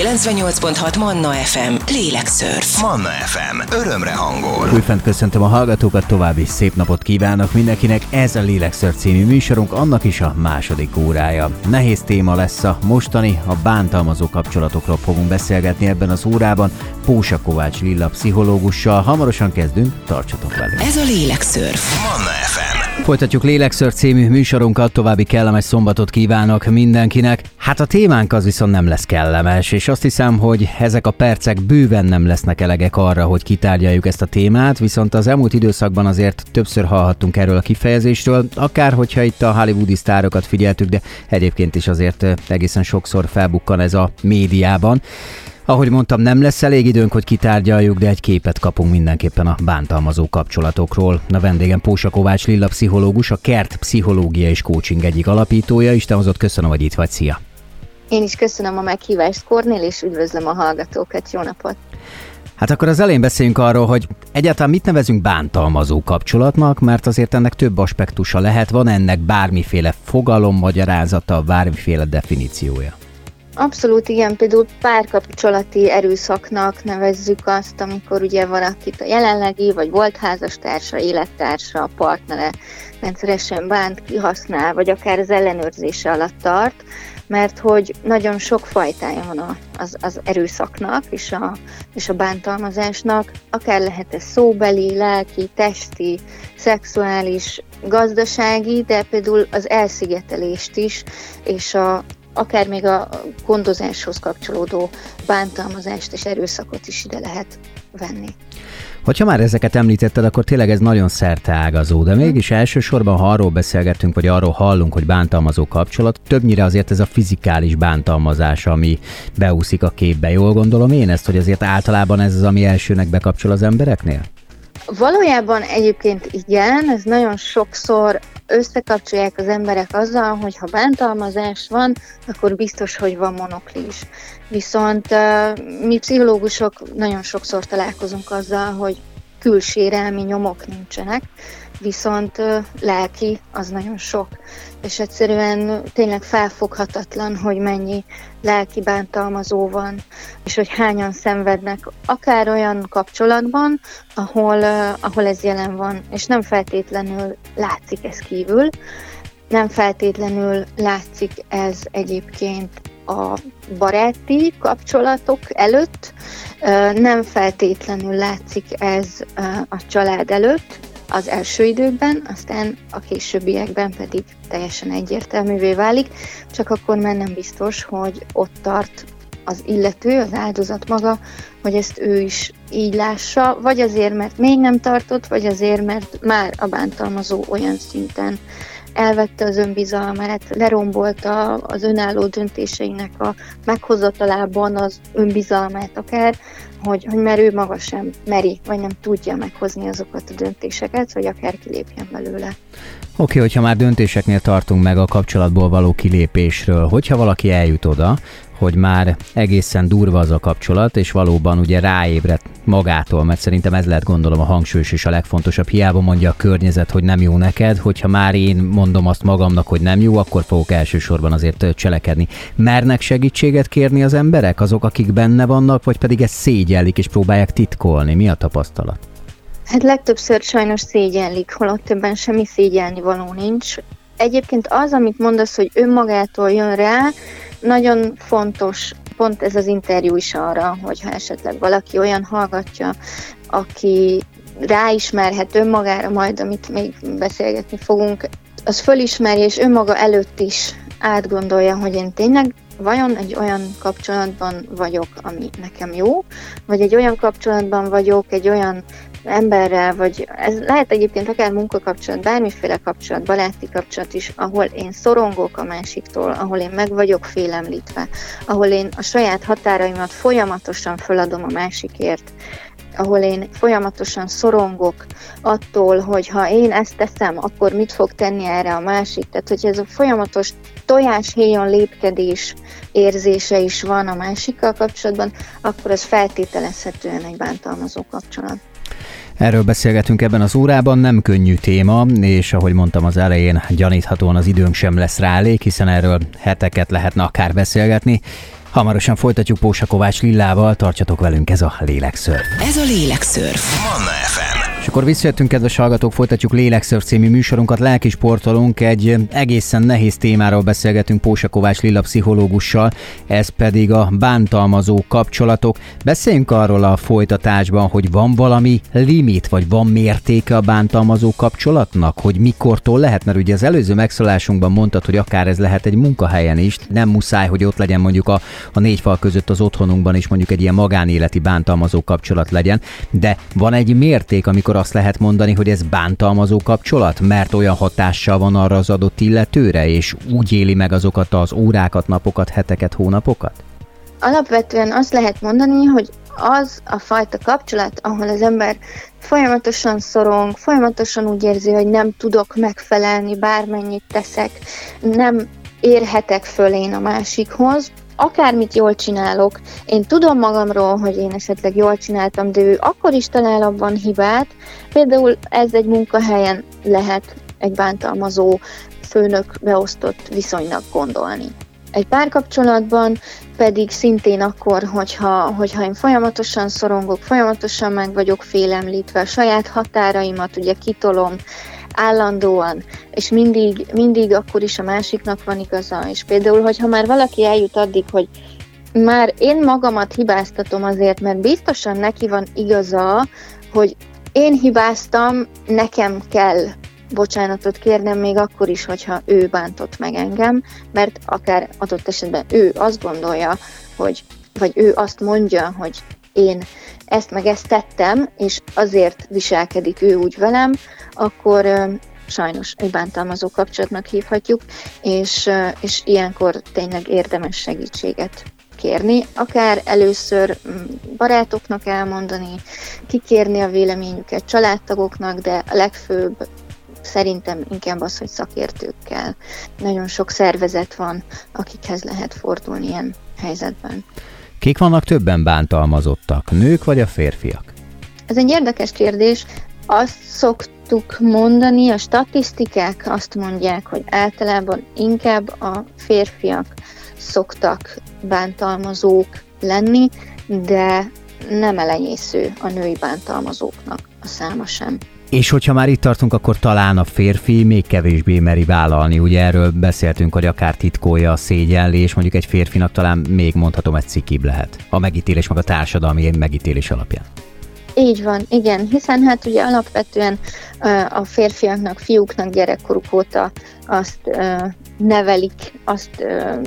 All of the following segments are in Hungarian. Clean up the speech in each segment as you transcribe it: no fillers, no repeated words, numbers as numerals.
98.6 Manna FM. Lélekszörf. Manna FM. Örömre hangol. Újfent köszöntöm a hallgatókat, további szép napot kívánok mindenkinek. Ez a Lélekszörf című műsorunk, annak is a második órája. Nehéz téma lesz a mostani, a bántalmazó kapcsolatokról fogunk beszélgetni ebben az órában. Pósa Kovács Lilla pszichológussal. Hamarosan kezdünk, tartsatok velünk. Ez a Lélekszörf. Manna FM. Folytatjuk Lélekszörf című műsorunkat, további kellemes szombatot kívánok mindenkinek. Hát a témánk az viszont nem lesz kellemes, és azt hiszem, hogy ezek a percek bőven nem lesznek elegek arra, hogy kitárgyaljuk ezt a témát, viszont az elmúlt időszakban azért többször hallhattunk erről a kifejezésről, akár hogyha itt a hollywoodi sztárokat figyeltük, de egyébként is azért egészen sokszor felbukkan ez a médiában. Ahogy mondtam, nem lesz elég időnk, hogy kitárgyaljuk, de egy képet kapunk mindenképpen a bántalmazó kapcsolatokról. A vendégem Pósa Kovács Lilla pszichológus, a KERT pszichológia és coaching egyik alapítója. Isten hozott, köszönöm, hogy itt vagy, szia! Én is köszönöm a meghívást, Kornél, és üdvözlöm a hallgatókat, jó napot! Hát akkor az elején beszéljünk arról, hogy egyáltalán mit nevezünk bántalmazó kapcsolatnak, mert azért ennek több aspektusa lehet, van ennek bármiféle fogalommagyarázata, bármiféle definíciója. Abszolút igen, például párkapcsolati erőszaknak nevezzük azt, amikor ugye valakit a jelenlegi, vagy volt házastársa, élettársa, partnere rendszeresen bánt, kihasznál, vagy akár az ellenőrzése alatt tart, mert hogy nagyon sok fajtája van az erőszaknak és a bántalmazásnak, akár lehet ez szóbeli, lelki, testi, szexuális, gazdasági, de például az elszigetelést is, és akár még a gondozáshoz kapcsolódó bántalmazást és erőszakot is ide lehet venni. Hogyha már ezeket említetted, akkor tényleg ez nagyon szerteágazó, de mégis elsősorban, ha arról beszélgetünk, vagy arról hallunk, hogy bántalmazó kapcsolat, többnyire azért ez a fizikális bántalmazás, ami beúszik a képbe. Jól gondolom én ezt, hogy azért általában ez az, ami elsőnek bekapcsol az embereknél? Valójában egyébként igen, ez nagyon sokszor összekapcsolják az emberek azzal, hogy ha bántalmazás van, akkor biztos, hogy van monoklis. Viszont mi pszichológusok nagyon sokszor találkozunk azzal, hogy külsérelmi nyomok nincsenek, viszont lelki az nagyon sok. És egyszerűen tényleg felfoghatatlan, hogy mennyi lelki bántalmazó van, és hogy hányan szenvednek akár olyan kapcsolatban, ahol ez jelen van, és nem feltétlenül látszik ez kívül, nem feltétlenül látszik ez egyébként a baráti kapcsolatok előtt, nem feltétlenül látszik ez a család előtt, az első időkben, aztán a későbbiekben pedig teljesen egyértelművé válik, csak akkor már nem biztos, hogy ott tart az illető, az áldozat maga, hogy ezt ő is így lássa, vagy azért, mert még nem tartott, vagy azért, mert már a bántalmazó olyan szinten elvette az önbizalmát, lerombolta az önálló döntéseinek a meghozatalában az önbizalmát akár, hogy már ő maga sem meri, vagy nem tudja meghozni azokat a döntéseket, hogy akár kilépjen belőle. Oké, hogyha már döntéseknél tartunk meg a kapcsolatból való kilépésről, hogyha valaki eljut oda, hogy már egészen durva az a kapcsolat, és valóban ugye ráébred magától, mert szerintem ez lehet, gondolom, a hangsúlyos és a legfontosabb. Hiába mondja a környezet, hogy nem jó neked, hogyha már én mondom azt magamnak, hogy nem jó, akkor fogok elsősorban azért cselekedni. Mernek segítséget kérni az emberek, azok, akik benne vannak, vagy pedig ezt szégyellik és próbálják titkolni? Mi a tapasztalat? Hát legtöbbször sajnos szégyellik, holott ebben semmi szégyelni való nincs. Egyébként az, amit mondasz, hogy önmagától jön rá, nagyon fontos, pont ez az interjú is arra, hogyha esetleg valaki olyan hallgatja, aki ráismerhet önmagára majd, amit még beszélgetni fogunk, az fölismerje, és önmaga előtt is átgondolja, hogy én tényleg vajon egy olyan kapcsolatban vagyok, ami nekem jó, vagy egy olyan kapcsolatban vagyok, egy olyan emberrel, vagy ez lehet egyébként akár munkakapcsolat, bármiféle kapcsolat, baráti kapcsolat is, ahol én szorongok a másiktól, ahol én meg vagyok félemlítve, ahol én a saját határaimat folyamatosan föladom a másikért, ahol én folyamatosan szorongok attól, hogy ha én ezt teszem, akkor mit fog tenni erre a másik. Tehát, hogy ez a folyamatos tojáshéjon lépkedés érzése is van a másikkal kapcsolatban, akkor ez feltételezhetően egy bántalmazó kapcsolat. Erről beszélgetünk ebben az órában, nem könnyű téma, és ahogy mondtam az elején, gyaníthatóan az időnk sem lesz rá elég, hiszen erről heteket lehetne akár beszélgetni. Hamarosan folytatjuk Pósa Kovács Lillával, tartsatok velünk, ez a Lélekszörf. Ez a Lélekszörf. Manna FM. És akkor visszajöttünk, kedves hallgatók, folytatjuk Lélekszörf című műsorunkat, lelkisportolunk, egy egészen nehéz témáról beszélgetünk Pósa Kovács Lilla pszichológussal, ez pedig a bántalmazó kapcsolatok. Beszéljünk arról a folytatásban, hogy van valami limit, vagy van mértéke a bántalmazó kapcsolatnak, hogy mikortól lehet, mert ugye az előző megszólásunkban mondtad, hogy akár ez lehet egy munkahelyen is, nem muszáj, hogy ott legyen mondjuk a négy fal között az otthonunkban is mondjuk egy ilyen magánéleti bántalmazó kapcsolat legyen, de van egy mérték, amikor azt lehet mondani, hogy ez bántalmazó kapcsolat, mert olyan hatással van arra az adott illetőre, és úgy éli meg azokat az órákat, napokat, heteket, hónapokat? Alapvetően azt lehet mondani, hogy az a fajta kapcsolat, ahol az ember folyamatosan szorong, folyamatosan úgy érzi, hogy nem tudok megfelelni, bármennyit teszek, nem érhetek föl én a másikhoz, akármit jól csinálok, én tudom magamról, hogy én esetleg jól csináltam, de ő akkor is talál abban hibát. Például ez egy munkahelyen lehet egy bántalmazó főnök beosztott viszonynak gondolni. Egy párkapcsolatban pedig szintén akkor, hogyha én folyamatosan szorongok, folyamatosan meg vagyok félemlítve, a saját határaimat ugye kitolom állandóan, és mindig akkor is a másiknak van igaza. És például, hogyha már valaki eljut addig, hogy már én magamat hibáztatom azért, mert biztosan neki van igaza, hogy én hibáztam, nekem kell bocsánatot kérnem még akkor is, hogyha ő bántott meg engem, mert akár adott esetben ő azt gondolja, vagy ő azt mondja, hogy én ezt meg ezt tettem, és azért viselkedik ő úgy velem, akkor sajnos egy bántalmazó kapcsolatnak hívhatjuk, és ilyenkor tényleg érdemes segítséget kérni, akár először barátoknak elmondani, kikérni a véleményüket családtagoknak, de a legfőbb szerintem inkább az, hogy szakértőkkel. Nagyon sok szervezet van, akikhez lehet fordulni ilyen helyzetben. Kik vannak többen bántalmazottak, nők vagy a férfiak? Ez egy érdekes kérdés. Azt szoktuk mondani, a statisztikák azt mondják, hogy általában inkább a férfiak szoktak bántalmazók lenni, de nem elenyésző a női bántalmazóknak a száma sem. És hogyha már itt tartunk, akkor talán a férfi még kevésbé meri vállalni. Ugye erről beszéltünk, hogy akár titkolja a szégyellés, mondjuk egy férfinak talán még mondhatom egy cikibb lehet. A megítélés, meg a társadalmi megítélés alapján. Így van, igen, hiszen hát ugye alapvetően a férfiaknak, fiúknak gyerekkoruk óta azt nevelik, azt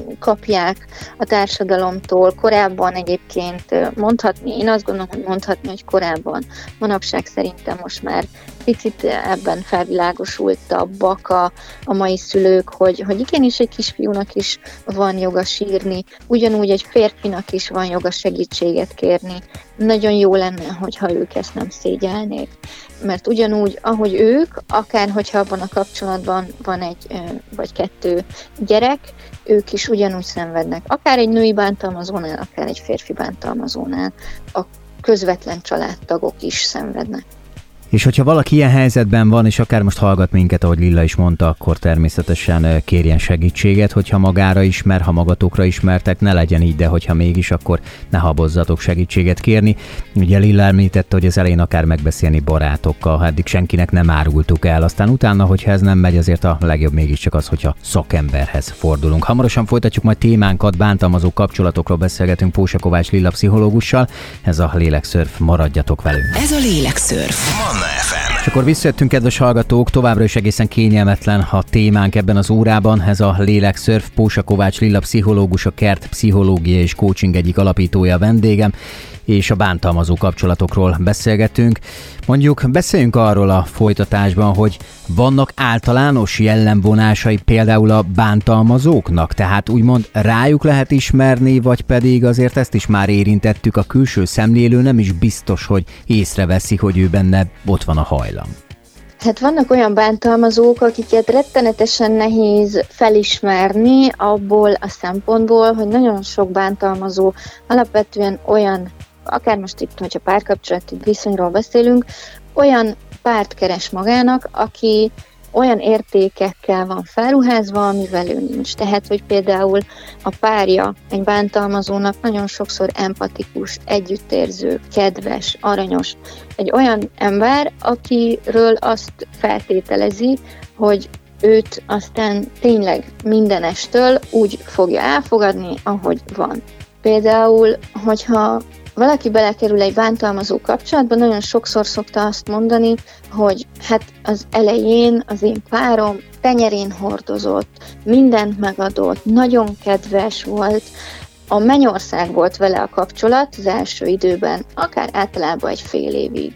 kapják a társadalomtól. Korábban egyébként mondhatni, én azt gondolom, hogy mondhatni, hogy korábban, manapság szerintem most már picit ebben felvilágosultabbak a mai szülők, hogy igenis egy kisfiúnak is van joga sírni, ugyanúgy egy férfinak is van joga segítséget kérni. Nagyon jó lenne, hogyha ők ezt nem szégyelnék, mert ugyanúgy, ahogy ők, akár hogyha abban a kapcsolatban van egy vagy kettő gyerek, ők is ugyanúgy szenvednek. Akár egy női bántalmazónál, akár egy férfi bántalmazónál a közvetlen családtagok is szenvednek. És hogyha valaki ilyen helyzetben van, és akár most hallgat minket, ahogy Lilla is mondta, akkor természetesen kérjen segítséget, hogyha magára ismer, ha magatokra ismertek, ne legyen így, de hogyha mégis, akkor ne habozzatok segítséget kérni. Ugye Lilla említette, hogy az elején akár megbeszélni barátokkal, ha eddig senkinek nem árultuk el, aztán utána, hogyha ez nem megy, azért a legjobb mégiscsak az, hogyha szakemberhez fordulunk. Hamarosan folytatjuk majd témánkat, bántalmazó kapcsolatokról beszélgetünk Pósa Kovács Lilla pszichológussal. Ez a Lélekszörf, maradjatok velünk. Ez a Lélekszörf. Manna FM. És akkor visszajöttünk, kedves hallgatók, továbbra is egészen kényelmetlen a témánk ebben az órában, ez a Lélekszörf. Pósa Kovács Lilla pszichológus, a KERT pszichológia és coaching egyik alapítója a vendégem, és a bántalmazó kapcsolatokról beszélgetünk. Mondjuk beszéljünk arról a folytatásban, hogy vannak általános jellemvonásai például a bántalmazóknak, tehát úgymond rájuk lehet ismerni, vagy pedig azért ezt is már érintettük, a külső szemlélő nem is biztos, hogy észreveszi, hogy ő benne ott van a hajlam. Hát vannak olyan bántalmazók, akiket rettenetesen nehéz felismerni abból a szempontból, hogy nagyon sok bántalmazó alapvetően olyan, akár most itt, hogyha párkapcsolati viszonyról beszélünk, olyan párt keres magának, aki olyan értékekkel van felruházva, amivel ő nincs. Tehát, hogy például a párja egy bántalmazónak nagyon sokszor empatikus, együttérző, kedves, aranyos. Egy olyan ember, akiről azt feltételezi, hogy őt aztán tényleg mindenestől úgy fogja elfogadni, ahogy van. Például, hogyha valaki belekerül egy bántalmazó kapcsolatba, nagyon sokszor szokta azt mondani, hogy hát az elején az én párom tenyerén hordozott, mindent megadott, nagyon kedves volt, a mennyország volt vele a kapcsolat az első időben, akár általában egy fél évig.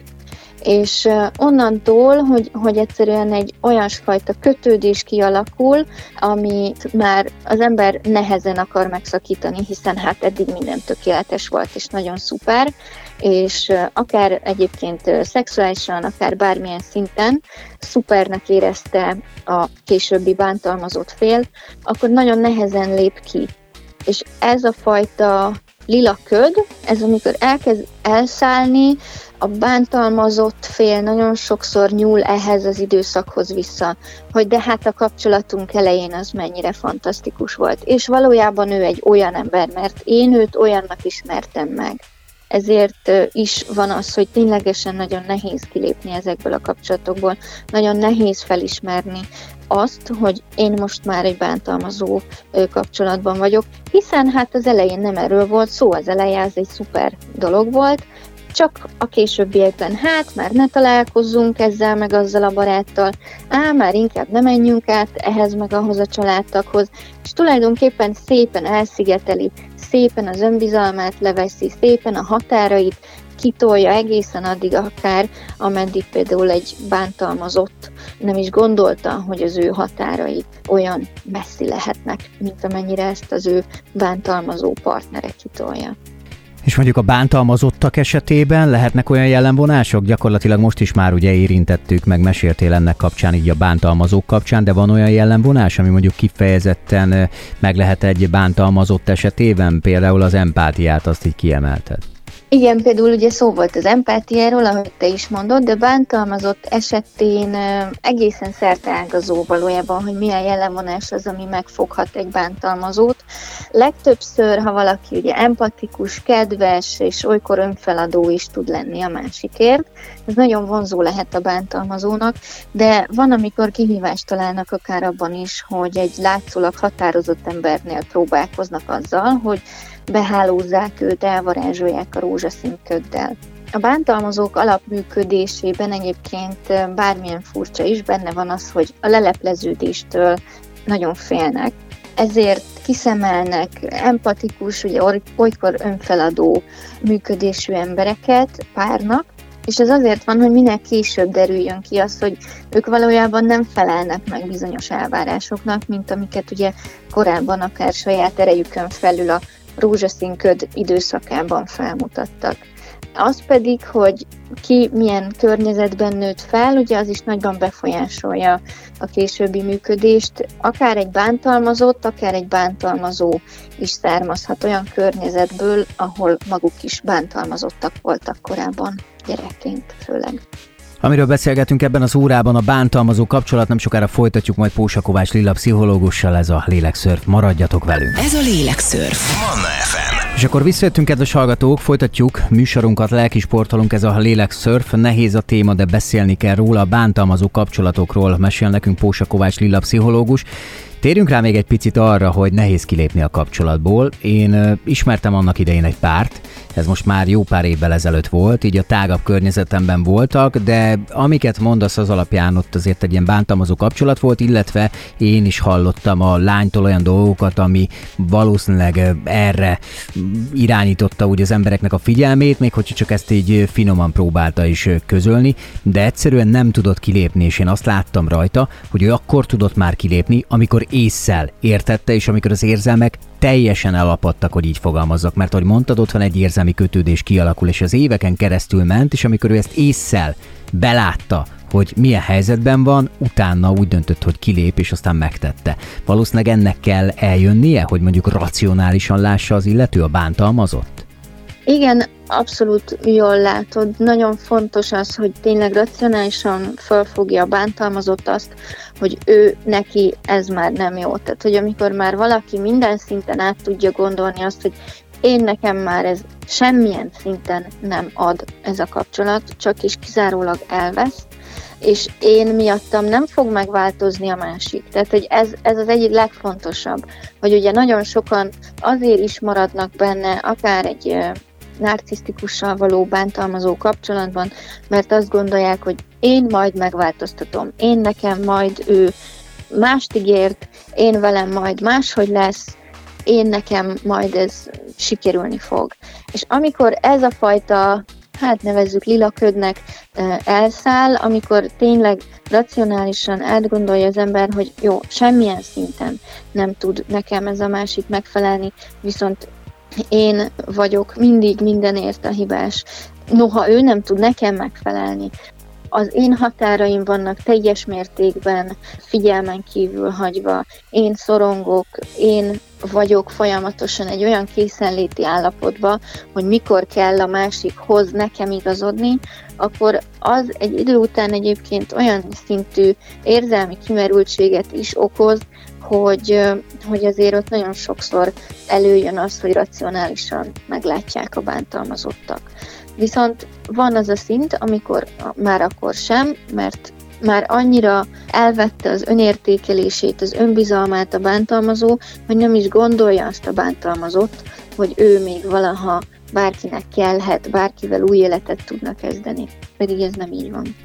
És onnantól, hogy egyszerűen egy olyasfajta kötődés kialakul, amit már az ember nehezen akar megszakítani, hiszen hát eddig minden tökéletes volt, és nagyon szuper, és akár egyébként szexuálisan, akár bármilyen szinten szupernek érezte a későbbi bántalmazott fél, akkor nagyon nehezen lép ki. És ez a fajta lila köd, ez amikor elkezd elszállni, a bántalmazott fél nagyon sokszor nyúl ehhez az időszakhoz vissza, hogy de hát a kapcsolatunk elején az mennyire fantasztikus volt. És valójában ő egy olyan ember, mert én őt olyannak ismertem meg. Ezért is van az, hogy ténylegesen nagyon nehéz kilépni ezekből a kapcsolatokból, nagyon nehéz felismerni azt, hogy én most már egy bántalmazó kapcsolatban vagyok, hiszen hát az elején nem erről volt szó, az eleje az egy szuper dolog volt, csak a későbbiekben hát már ne találkozzunk ezzel meg azzal a baráttal, már inkább ne menjünk át ehhez meg ahhoz a családtaghoz, és tulajdonképpen szépen elszigeteli, szépen az önbizalmát leveszi, szépen a határait kitolja egészen addig akár, ameddig például egy bántalmazott nem is gondolta, hogy az ő határai olyan messzi lehetnek, mint amennyire ezt az ő bántalmazó partnere kitolja. És mondjuk a bántalmazottak esetében lehetnek olyan jellemvonások? Gyakorlatilag most is már ugye érintettük, meg meséltél ennek kapcsán, így a bántalmazók kapcsán, de van olyan jellemvonás, ami mondjuk kifejezetten meg lehet egy bántalmazott esetében, például az empátiát, azt így kiemelted? Igen, például ugye szó volt az empátiáról, ahogy te is mondod, de bántalmazott esetén egészen szerteágazó valójában, hogy milyen jellemvonás az, ami megfoghat egy bántalmazót. Legtöbbször, ha valaki ugye empatikus, kedves és olykor önfeladó is tud lenni a másikért, ez nagyon vonzó lehet a bántalmazónak, de van, amikor kihívást találnak akár abban is, hogy egy látszólag határozott embernél próbálkoznak azzal, hogy behálózzák őt, elvarázsolják a rózsaszín köddel. A bántalmazók alapműködésében egyébként bármilyen furcsa is benne van az, hogy a lelepleződéstől nagyon félnek, ezért kiszemelnek empatikus, ugye olykor önfeladó működésű embereket párnak, és ez azért van, hogy minél később derüljön ki az, hogy ők valójában nem felelnek meg bizonyos elvárásoknak, mint amiket ugye korábban akár saját erejükön felül a rózsaszín köd időszakában felmutattak. Az pedig, hogy ki milyen környezetben nőtt fel, ugye az is nagyban befolyásolja a későbbi működést. Akár egy bántalmazott, akár egy bántalmazó is származhat olyan környezetből, ahol maguk is bántalmazottak voltak korábban, gyerekként főleg. Amiről beszélgetünk ebben az órában, a bántalmazó kapcsolat, nem sokára folytatjuk majd Pósa Kovács Lilla pszichológussal, ez a Lélekszörf, maradjatok velünk. Ez a Lélekszörf. Manna FM. És akkor visszajöttünk, kedves hallgatók, folytatjuk műsorunkat, lelkisportolunk, ez a Lélekszörf, nehéz a téma, de beszélni kell róla, a bántalmazó kapcsolatokról mesél nekünk Pósa Kovács Lilla pszichológus. Térjünk rá még egy picit arra, hogy nehéz kilépni a kapcsolatból. Én ismertem annak idején egy párt, ez most már jó pár évvel ezelőtt volt, így a tágabb környezetemben voltak, de amiket mondasz, az alapján ott azért egy ilyen bántalmazó kapcsolat volt, illetve én is hallottam a lánytól olyan dolgokat, ami valószínűleg erre irányította úgy az embereknek a figyelmét, még hogyha csak ezt így finoman próbálta is közölni, de egyszerűen nem tudott kilépni, és én azt láttam rajta, hogy ő akkor tudott már kilépni, amikor ésszel értette, és amikor az érzelmek teljesen elapadtak, hogy így fogalmazzak, mert ahogy mondtad, ott van egy érzelmi kötődés kialakul, és az éveken keresztül ment, és amikor ő ezt ésszel belátta, hogy milyen helyzetben van, utána úgy döntött, hogy kilép, és aztán megtette. Valószínűleg ennek kell eljönnie, hogy mondjuk racionálisan lássa az illető, a bántalmazott? Igen, abszolút jól látod. Nagyon fontos az, hogy tényleg racionálisan felfogja a bántalmazott azt, hogy ő neki ez már nem jó. Tehát, hogy amikor már valaki minden szinten át tudja gondolni azt, hogy én nekem már ez semmilyen szinten nem ad ez a kapcsolat, csak is kizárólag elvesz, és én miattam nem fog megváltozni a másik. Tehát, hogy ez az egyik legfontosabb, hogy ugye nagyon sokan azért is maradnak benne, akár egy narcisztikussal való bántalmazó kapcsolatban, mert azt gondolják, hogy én majd megváltoztatom, én nekem majd ő mást ígért, én velem majd máshogy lesz, én nekem majd ez sikerülni fog. És amikor ez a fajta, nevezzük lilaködnek, elszáll, amikor tényleg racionálisan átgondolja az ember, hogy jó, semmilyen szinten nem tud nekem ez a másik megfelelni, viszont én vagyok mindig mindenért a hibás. Noha ő nem tud nekem megfelelni, az én határaim vannak teljes mértékben figyelmen kívül hagyva, én szorongok, én vagyok folyamatosan egy olyan készenléti állapotban, hogy mikor kell a másikhoz nekem igazodni, akkor az egy idő után egyébként olyan szintű érzelmi kimerültséget is okoz, hogy azért ott nagyon sokszor előjön az, hogy racionálisan meglátják a bántalmazottak. Viszont van az a szint, amikor már akkor sem, mert már annyira elvette az önértékelését, az önbizalmát a bántalmazó, hogy nem is gondolja azt a bántalmazott, hogy ő még valaha bárkinek kellhet, bárkivel új életet tudna kezdeni. Pedig ez nem így van.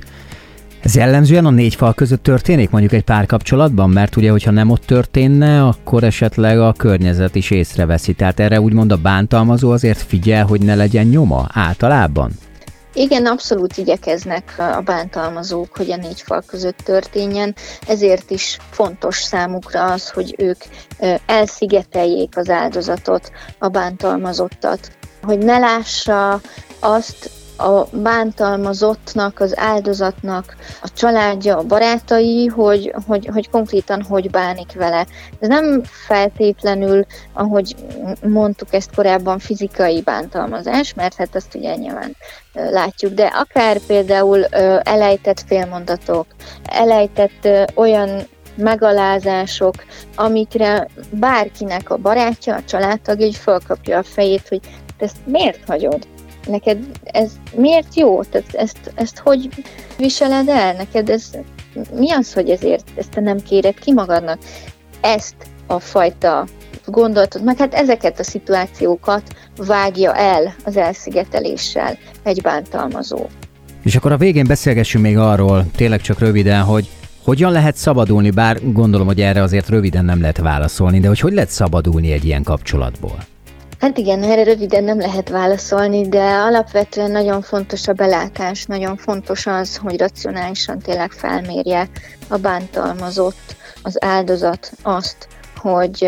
Ez jellemzően a 4 fal között történik, mondjuk egy párkapcsolatban? Mert ugye, hogyha nem ott történne, akkor esetleg a környezet is észreveszi. Tehát erre úgymond a bántalmazó azért figyel, hogy ne legyen nyoma általában? Igen, abszolút igyekeznek a bántalmazók, hogy a 4 fal között történjen, ezért is fontos számukra az, hogy ők elszigeteljék az áldozatot, a bántalmazottat, hogy ne lássa azt a bántalmazottnak, az áldozatnak a családja, a barátai, hogy konkrétan hogy bánik vele. Ez nem feltétlenül, ahogy mondtuk ezt korábban, fizikai bántalmazás, mert hát azt ugye nyilván látjuk, de akár például elejtett félmondatok, elejtett olyan megalázások, amikre bárkinek a barátja, a családtagja így fölkapja a fejét, hogy te ezt miért hagyod? Neked ez miért jó? Ezt hogy viseled el? Neked ez mi az, hogy ezért ezt te nem kéred ki magadnak? Ezt a fajta gondolatot, meg hát ezeket a szituációkat vágja el az elszigeteléssel egy bántalmazó. És akkor a végén beszélgessünk még arról, tényleg csak röviden, hogy hogyan lehet szabadulni, bár gondolom, hogy erre azért röviden nem lehet válaszolni, de hogy lehet szabadulni egy ilyen kapcsolatból? Hát igen, erre röviden nem lehet válaszolni, de alapvetően nagyon fontos a belátás, nagyon fontos az, hogy racionálisan tényleg felmérje a bántalmazott, az áldozat azt, hogy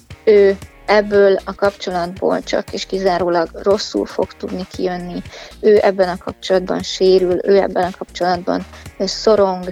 ő ebből a kapcsolatból csak és kizárólag rosszul fog tudni kijönni. Ő ebben a kapcsolatban sérül, ő ebben a kapcsolatban szorong,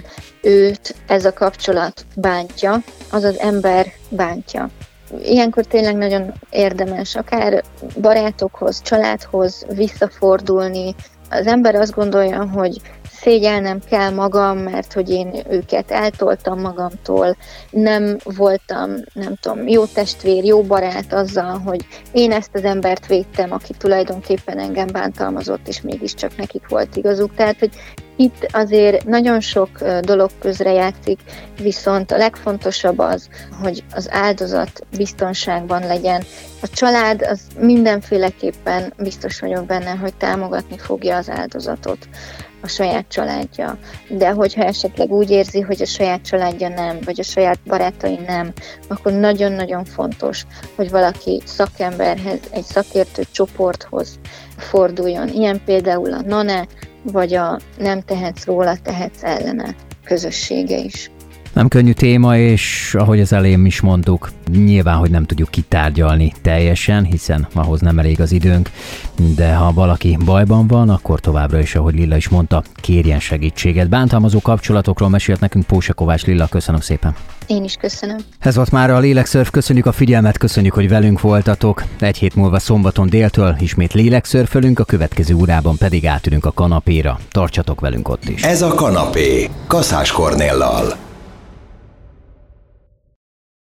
őt ez a kapcsolat bántja, az az ember bántja. Ilyenkor tényleg nagyon érdemes akár barátokhoz, családhoz visszafordulni. Az ember azt gondolja, hogy szégyelnem kell magam, mert hogy én őket eltoltam magamtól, nem voltam, nem tudom, jó testvér, jó barát azzal, hogy én ezt az embert védtem, aki tulajdonképpen engem bántalmazott, és mégiscsak nekik volt igazuk. Tehát, hogy itt azért nagyon sok dolog közrejátszik, viszont a legfontosabb az, hogy az áldozat biztonságban legyen. A család az mindenféleképpen biztos vagyok benne, hogy támogatni fogja az áldozatot, a saját családja. De hogyha esetleg úgy érzi, hogy a saját családja nem, vagy a saját barátai nem, akkor nagyon-nagyon fontos, hogy valaki szakemberhez, egy szakértő csoporthoz forduljon. Ilyen például a NANE, vagy a Nem tehetsz róla, tehetsz ellene közössége is. Nem könnyű téma, és ahogy az elején is mondtuk, nyilván, hogy nem tudjuk kitárgyalni teljesen, hiszen ahhoz nem elég az időnk, de ha valaki bajban van, akkor továbbra is, ahogy Lilla is mondta, kérjen segítséget. Bántalmazó kapcsolatokról mesélt nekünk Pósa Kovács Lilla, köszönöm szépen. Én is köszönöm. Ez volt már a Lélekszörf, köszönjük a figyelmet, köszönjük, hogy velünk voltatok. Egy hét múlva szombaton déltől ismét lélekszörfölünk, a következő órában pedig átülünk a kanapéra. Tartsatok velünk ott is. Ez a kanapé, Kaszás Kornéllal.